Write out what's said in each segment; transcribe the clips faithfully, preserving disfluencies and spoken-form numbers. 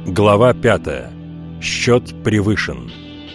Глава пятая. Счет превышен.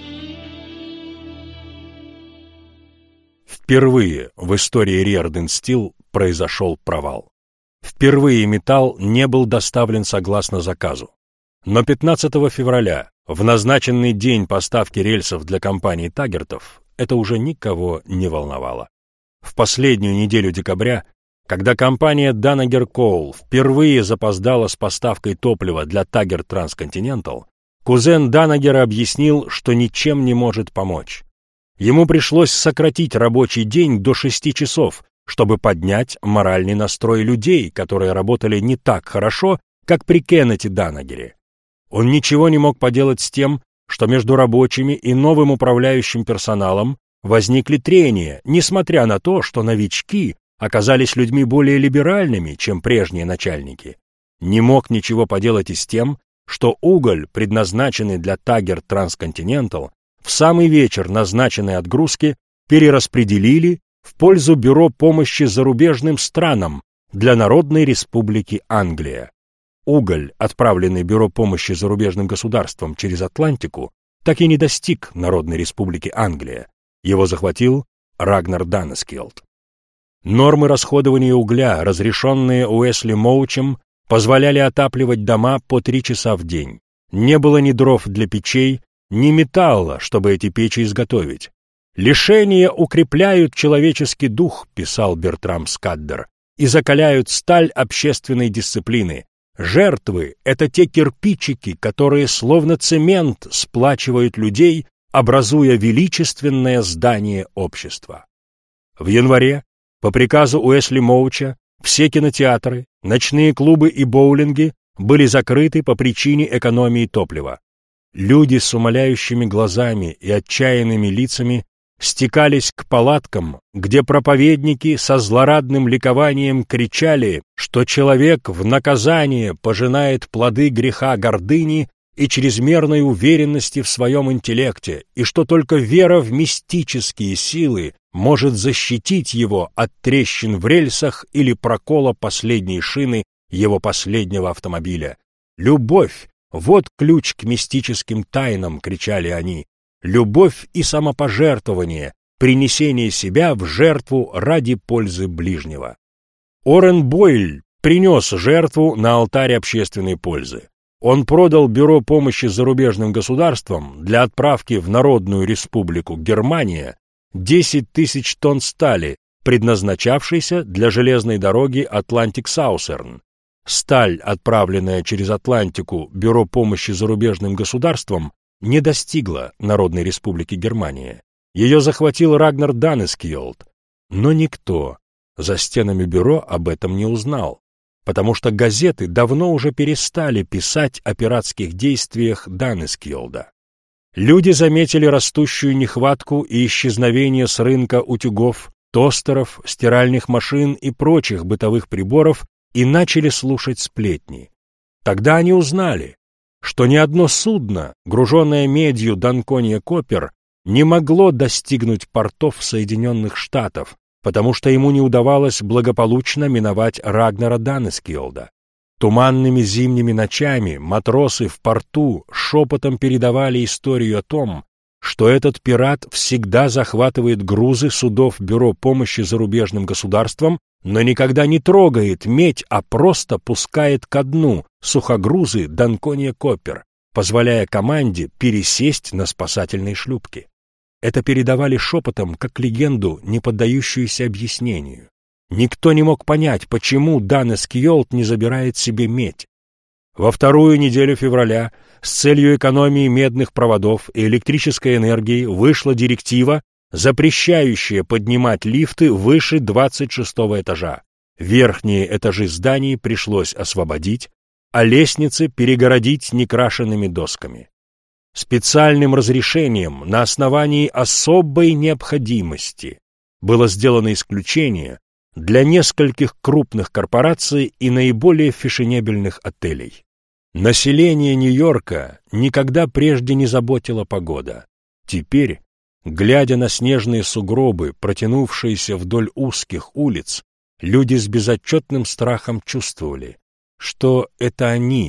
Впервые в истории Riordan Steel произошел провал. Впервые металл не был доставлен согласно заказу. Но пятнадцатого февраля, в назначенный день поставки рельсов для компании Таггертов, это уже никого не волновало. В последнюю неделю декабря, когда компания Danaher Coal впервые запоздала с поставкой топлива для Taggart Transcontinental, кузен Данагера объяснил, что ничем не может помочь. Ему пришлось сократить рабочий день до шести часов, чтобы поднять моральный настрой людей, которые работали не так хорошо, как при Кеннете Данагере. Он ничего не мог поделать с тем, что между рабочими и новым управляющим персоналом возникли трения, несмотря на то, что новички оказались людьми более либеральными, чем прежние начальники. Не мог ничего поделать и с тем, что уголь, предназначенный для Taggart Transcontinental, в самый вечер назначенной отгрузки перераспределили в пользу Бюро помощи зарубежным странам для Народной Республики Англия. Уголь, отправленный Бюро помощи зарубежным государствам через Атлантику, так и не достиг Народной Республики Англия. Его захватил Рагнар Данескилд. Нормы расходования угля, разрешенные Уэсли Моучем, позволяли отапливать дома по три часа в день. Не было ни дров для печей, ни металла, чтобы эти печи изготовить. «Лишения укрепляют человеческий дух», — писал Бертрам Скаддер, «и закаляют сталь общественной дисциплины. Жертвы — это те кирпичики, которые словно цемент сплачивают людей, образуя величественное здание общества». В январе, по приказу Уэсли Моуча, все кинотеатры, ночные клубы и боулинги были закрыты по причине экономии топлива. Люди с умоляющими глазами и отчаянными лицами стекались к палаткам, где проповедники со злорадным ликованием кричали, что человек в наказание пожинает плоды греха гордыни и чрезмерной уверенности в своем интеллекте, и что только вера в мистические силы может защитить его от трещин в рельсах или прокола последней шины его последнего автомобиля. «Любовь! Вот ключ к мистическим тайнам!» — кричали они. «Любовь и самопожертвование, принесение себя в жертву ради пользы ближнего». Орен Бойль принес жертву на алтарь общественной пользы. Он продал Бюро помощи зарубежным государствам для отправки в Народную Республику Германия десять тысяч тонн стали, предназначавшейся для железной дороги Атлантик-Саусерн. Сталь, отправленная через Атлантику Бюро помощи зарубежным государствам, не достигла Народной Республики Германия. Ее захватил Рагнар Данескилд, но никто за стенами бюро об этом не узнал, потому что газеты давно уже перестали писать о пиратских действиях Данескилда. Люди заметили растущую нехватку и исчезновение с рынка утюгов, тостеров, стиральных машин и прочих бытовых приборов и начали слушать сплетни. Тогда они узнали, что ни одно судно, груженное медью Данкония Коппер, не могло достигнуть портов Соединенных Штатов, потому что ему не удавалось благополучно миновать Рагнара Данескилда. Туманными зимними ночами матросы в порту шепотом передавали историю о том, что этот пират всегда захватывает грузы судов Бюро помощи зарубежным государствам, но никогда не трогает медь, а просто пускает ко дну сухогрузы Данкония Коппер, позволяя команде пересесть на спасательной шлюпке. Это передавали шепотом, как легенду, не поддающуюся объяснению. Никто не мог понять, почему Данескилд не забирает себе медь. Во вторую неделю февраля с целью экономии медных проводов и электрической энергии вышла директива, запрещающая поднимать лифты выше двадцать шестого этажа. Верхние этажи зданий пришлось освободить, а лестницы перегородить некрашенными досками. Специальным разрешением на основании особой необходимости было сделано исключение для нескольких крупных корпораций и наиболее фешенебельных отелей. Население Нью-Йорка никогда прежде не заботила погода. Теперь, глядя на снежные сугробы, протянувшиеся вдоль узких улиц, люди с безотчетным страхом чувствовали, что это они,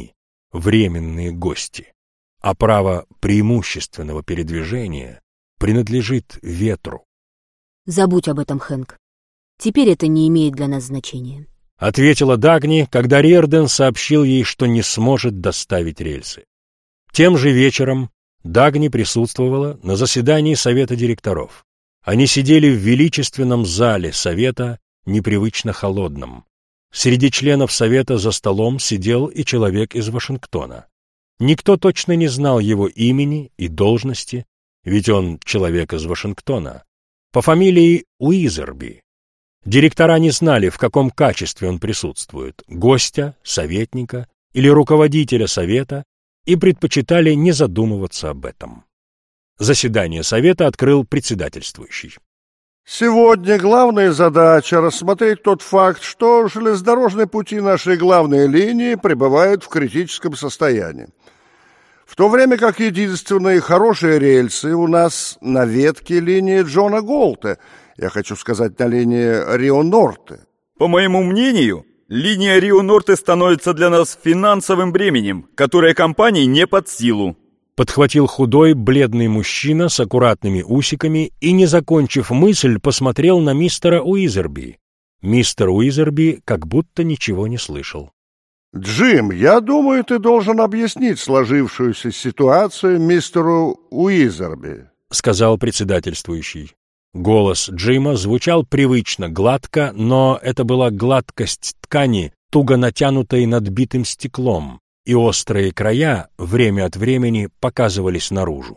временные гости, а право преимущественного передвижения принадлежит ветру. Забудь об этом, Хэнк. Теперь это не имеет для нас значения. Ответила Дагни, когда Риордан сообщил ей, что не сможет доставить рельсы. Тем же вечером Дагни присутствовала на заседании совета директоров. Они сидели в величественном зале совета, непривычно холодном. Среди членов совета за столом сидел и человек из Вашингтона. Никто точно не знал его имени и должности, ведь он человек из Вашингтона, по фамилии Уизерби. Директора не знали, в каком качестве он присутствует, гостя, советника или руководителя совета, и предпочитали не задумываться об этом. Заседание совета открыл председательствующий. Сегодня главная задача — рассмотреть тот факт, что железнодорожные пути нашей главной линии пребывают в критическом состоянии. В то время как единственные хорошие рельсы у нас на ветке линии Джона Голта, я хочу сказать, на линии Рио-Норте. По моему мнению, линия Рио-Норте становится для нас финансовым бременем, которое компании не под силу. Подхватил худой, бледный мужчина с аккуратными усиками и, не закончив мысль, посмотрел на мистера Уизерби. Мистер Уизерби как будто ничего не слышал. «Джим, я думаю, ты должен объяснить сложившуюся ситуацию мистеру Уизерби», — сказал председательствующий. Голос Джима звучал привычно гладко, но это была гладкость ткани, туго натянутой над битым стеклом, и острые края время от времени показывались наружу.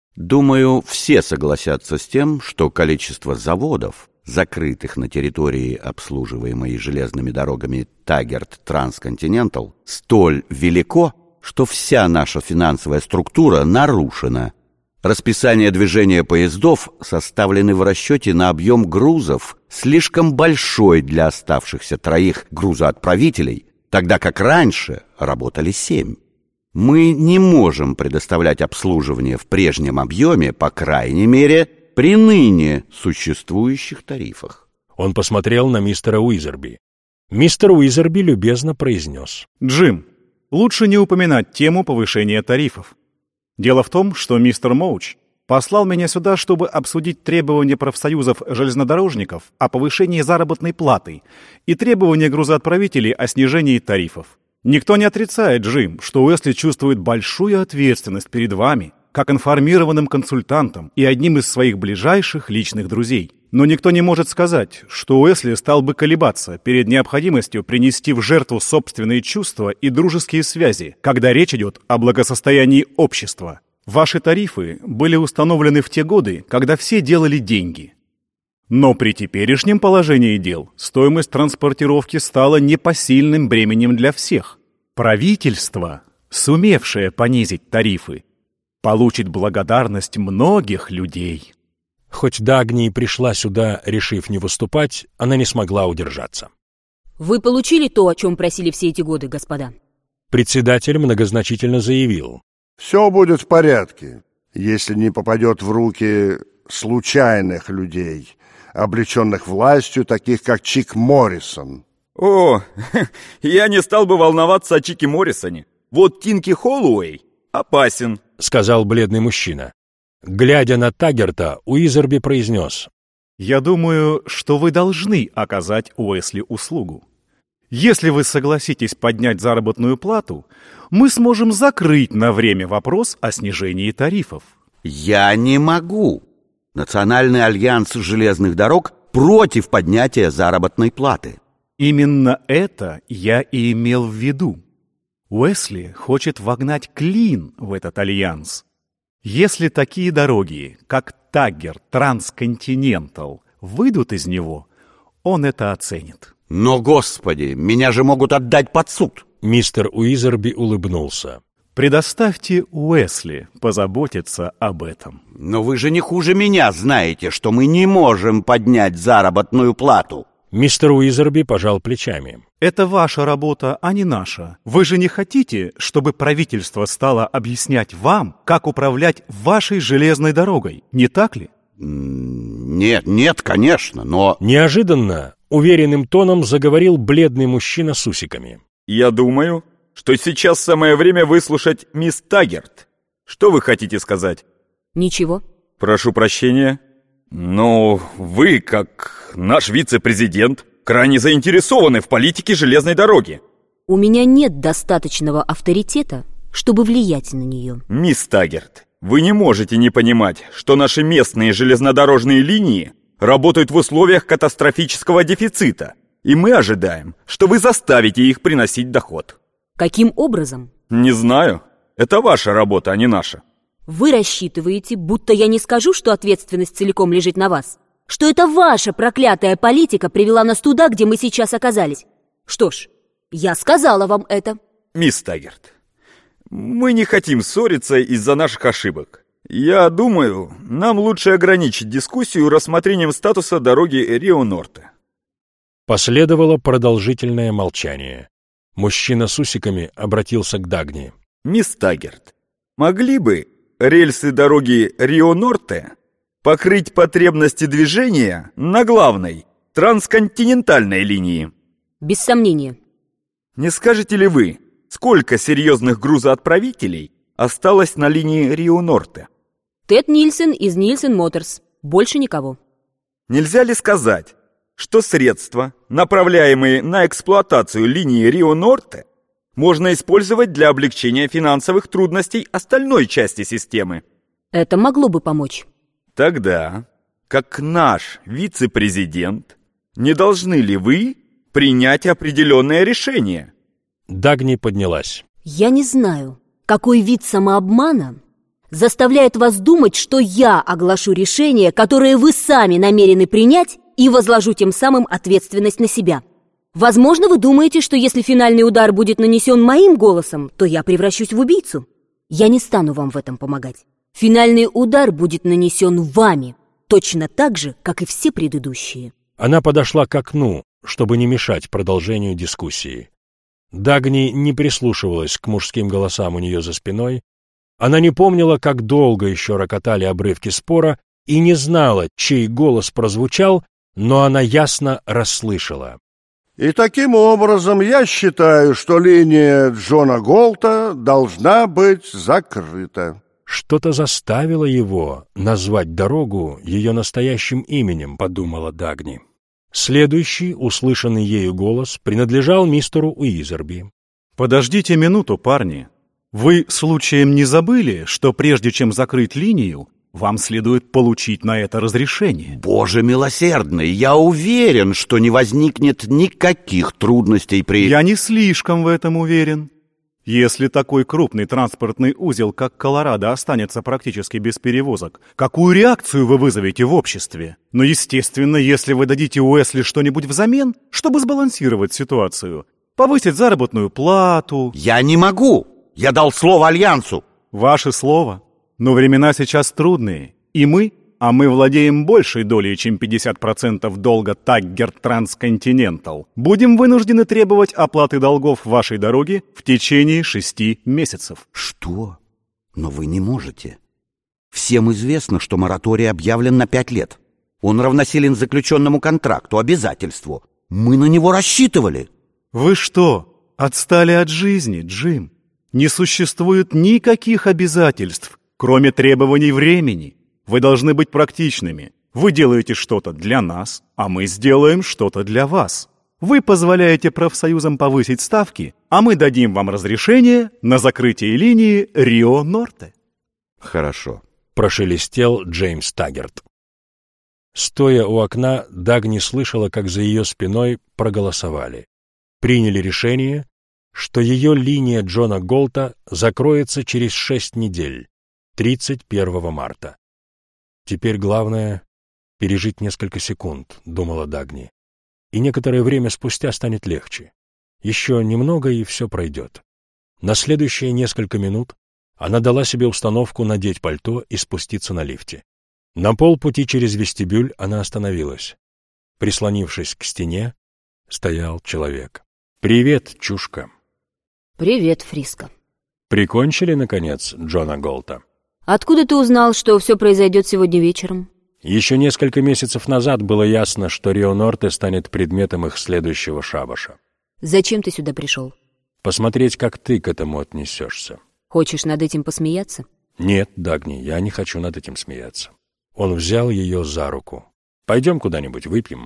Думаю, все согласятся с тем, что количество заводов, закрытых на территории, обслуживаемой железными дорогами Таггерт Трансконтинентал, столь велико, что вся наша финансовая структура нарушена. Расписание движения поездов составлены в расчете на объем грузов, слишком большой для оставшихся троих грузоотправителей, тогда как раньше работали семь. Мы не можем предоставлять обслуживание в прежнем объеме, по крайней мере, при ныне существующих тарифах. Он посмотрел на мистера Уизерби. Мистер Уизерби любезно произнес: «Джим, лучше не упоминать тему повышения тарифов. Дело в том, что мистер Моуч послал меня сюда, чтобы обсудить требования профсоюзов железнодорожников о повышении заработной платы и требования грузоотправителей о снижении тарифов. Никто не отрицает, Джим, что Уэсли чувствует большую ответственность перед вами, как информированным консультантом и одним из своих ближайших личных друзей. Но никто не может сказать, что Уэсли стал бы колебаться перед необходимостью принести в жертву собственные чувства и дружеские связи, когда речь идет о благосостоянии общества. Ваши тарифы были установлены в те годы, когда все делали деньги. Но при теперешнем положении дел стоимость транспортировки стала непосильным бременем для всех. Правительство, сумевшее понизить тарифы, получит благодарность многих людей». Хоть Дагни и пришла сюда, решив не выступать, она не смогла удержаться. Вы получили то, о чем просили все эти годы, господа? Председатель многозначительно заявил: «Все будет в порядке, если не попадет в руки случайных людей, облеченных властью, таких как Чик Моррисон». О, я не стал бы волноваться о Чике Моррисоне. Вот Тинки Холлоуэй опасен, — сказал бледный мужчина. Глядя на Таггерта, Уизерби произнес: «Я думаю, что вы должны оказать Уэсли услугу. Если вы согласитесь поднять заработную плату, мы сможем закрыть на время вопрос о снижении тарифов». Я не могу. Национальный альянс железных дорог против поднятия заработной платы. Именно это я и имел в виду. Уэсли хочет вогнать клин в этот альянс. Если такие дороги, как Таггерт Трансконтинентал, выйдут из него, он это оценит. Но, Господи, меня же могут отдать под суд. Мистер Уизерби улыбнулся. Предоставьте Уэсли позаботиться об этом. Но вы же не хуже меня знаете, что мы не можем поднять заработную плату. Мистер Уизерби пожал плечами. Это ваша работа, а не наша. Вы же не хотите, чтобы правительство стало объяснять вам, как управлять вашей железной дорогой, не так ли? Нет, нет, конечно, но... Неожиданно, уверенным тоном заговорил бледный мужчина с усиками. Я думаю, что сейчас самое время выслушать мисс Таггерт. Что вы хотите сказать? Ничего. Прошу прощения. Но вы, как наш вице-президент, крайне заинтересованы в политике железной дороги. У меня нет достаточного авторитета, чтобы влиять на нее. Мисс Таггерт, вы не можете не понимать, что наши местные железнодорожные линии работают в условиях катастрофического дефицита, и мы ожидаем, что вы заставите их приносить доход. Каким образом? Не знаю. Это ваша работа, а не наша. Вы рассчитываете, будто я не скажу, что ответственность целиком лежит на вас? Что это ваша проклятая политика привела нас туда, где мы сейчас оказались? Что ж, я сказала вам это. Мисс Таггерт, мы не хотим ссориться из-за наших ошибок. Я думаю, нам лучше ограничить дискуссию рассмотрением статуса дороги Рио-Норте. Последовало продолжительное молчание. Мужчина с усиками обратился к Дагни. Мисс Таггерт, могли бы рельсы дороги Рио-Норте покрыть потребности движения на главной трансконтинентальной линии? Без сомнения. Не скажете ли вы, сколько серьезных грузоотправителей осталось на линии Рио-Норте? Тед Нильсон из Нильсон Моторс. Больше никого. Нельзя ли сказать, что средства, направляемые на эксплуатацию линии Рио-Норте, можно использовать для облегчения финансовых трудностей остальной части системы? Это могло бы помочь. Тогда, как наш вице-президент, не должны ли вы принять определенное решение? Дагни поднялась. Я не знаю, какой вид самообмана заставляет вас думать, что я оглашу решение, которое вы сами намерены принять, и возложу тем самым ответственность на себя. Возможно, вы думаете, что если финальный удар будет нанесен моим голосом, то я превращусь в убийцу. Я не стану вам в этом помогать. Финальный удар будет нанесен вами, точно так же, как и все предыдущие. Она подошла к окну, чтобы не мешать продолжению дискуссии. Дагни не прислушивалась к мужским голосам у нее за спиной. Она не помнила, как долго еще рокотали обрывки спора, и не знала, чей голос прозвучал, но она ясно расслышала. И таким образом я считаю, что линия Джона Голта должна быть закрыта. Что-то заставило его назвать дорогу ее настоящим именем, подумала Дагни. Следующий, услышанный ею голос, принадлежал мистеру Уизерби. «Подождите минуту, парни. Вы случаем не забыли, что прежде чем закрыть линию, вам следует получить на это разрешение?» Боже милосердный, я уверен, что не возникнет никаких трудностей при... Я не слишком в этом уверен. Если такой крупный транспортный узел, как Колорадо, останется практически без перевозок, какую реакцию вы вызовете в обществе? Но, естественно, если вы дадите Уэсли что-нибудь взамен, чтобы сбалансировать ситуацию, повысить заработную плату... Я не могу! Я дал слово Альянсу! Ваше слово. Но времена сейчас трудные, и мы, а мы владеем большей долей, чем пятьдесят процентов долга Таггерт Трансконтинентал, будем вынуждены требовать оплаты долгов вашей дороги в течение шести месяцев. Что? Но вы не можете. Всем известно, что мораторий объявлен на пять лет. Он равносилен заключенному контракту, обязательству. Мы на него рассчитывали. Вы что, отстали от жизни, Джим? Не существует никаких обязательств, кроме требований времени. Вы должны быть практичными. Вы делаете что-то для нас, а мы сделаем что-то для вас. Вы позволяете профсоюзам повысить ставки, а мы дадим вам разрешение на закрытие линии Рио-Норте. Хорошо. Прошелестел Джеймс Таггерт. Стоя у окна, Дагни слышала, как за ее спиной проголосовали. Приняли решение, что ее линия Джона Голта закроется через шесть недель, тридцать первого марта. «Теперь главное — пережить несколько секунд», — думала Дагни. «И некоторое время спустя станет легче. Еще немного, и все пройдет». На следующие несколько минут она дала себе установку надеть пальто и спуститься на лифте. На полпути через вестибюль она остановилась. Прислонившись к стене, стоял человек. «Привет, чушка». Привет, Фриско. Прикончили, наконец, Джона Голта? Откуда ты узнал, что все произойдет сегодня вечером? Еще несколько месяцев назад было ясно, что Рио-Норте станет предметом их следующего шабаша. Зачем ты сюда пришел? посмотреть, как ты к этому отнесешься. Хочешь над этим посмеяться? Нет, Дагни, я не хочу над этим смеяться. Он взял ее за руку. Пойдем куда-нибудь выпьем.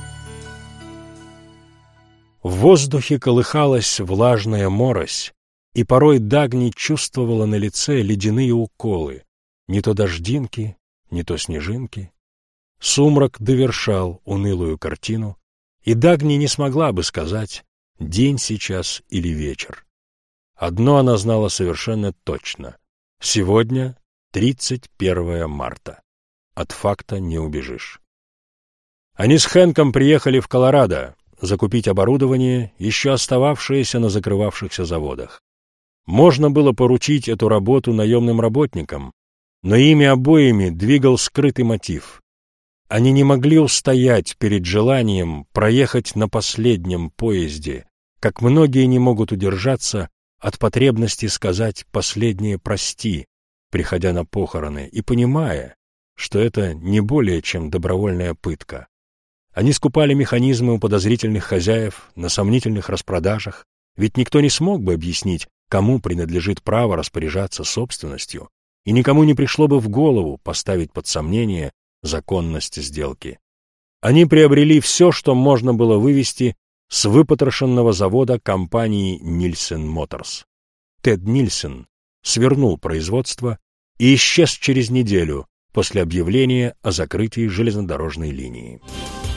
В воздухе колыхалась влажная морось, и порой Дагни чувствовала на лице ледяные уколы, не то дождинки, не то снежинки. Сумрак довершал унылую картину, и Дагни не смогла бы сказать, день сейчас или вечер. Одно она знала совершенно точно. Сегодня тридцать первое марта. От факта не убежишь. Они с Хэнком приехали в Колорадо закупить оборудование, еще остававшееся на закрывавшихся заводах. Можно было поручить эту работу наемным работникам, но ими обоими двигал скрытый мотив. Они не могли устоять перед желанием проехать на последнем поезде, как многие не могут удержаться от потребности сказать последнее «прости», приходя на похороны, и понимая, что это не более чем добровольная пытка. Они скупали механизмы у подозрительных хозяев на сомнительных распродажах, ведь никто не смог бы объяснить, кому принадлежит право распоряжаться собственностью, и никому не пришло бы в голову поставить под сомнение законность сделки. Они приобрели все, что можно было вывести с выпотрошенного завода компании Нильсен Моторс. Тед Нильсен свернул производство и исчез через неделю после объявления о закрытии железнодорожной линии.